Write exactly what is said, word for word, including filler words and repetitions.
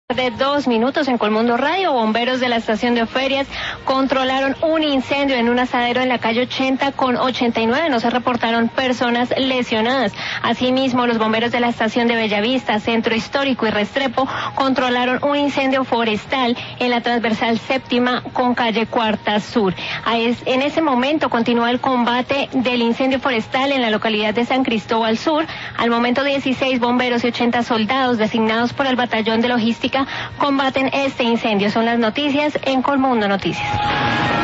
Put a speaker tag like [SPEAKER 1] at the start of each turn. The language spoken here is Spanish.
[SPEAKER 1] De dos minutos en Colmundo Radio, bomberos de la estación de Ferias controlaron un incendio en un asadero en la calle ochenta con ochenta y nueve. No se reportaron personas lesionadas. Asimismo, los bomberos de la estación de Bellavista, Centro Histórico y Restrepo controlaron un incendio forestal en la transversal séptima con calle Cuarta Sur. En ese momento continúa el combate del incendio forestal en la localidad de San Cristóbal Sur. Al momento, dieciséis bomberos y ochenta soldados designados por el batallón de logística combaten este incendio. Son las noticias en Colmundo Noticias.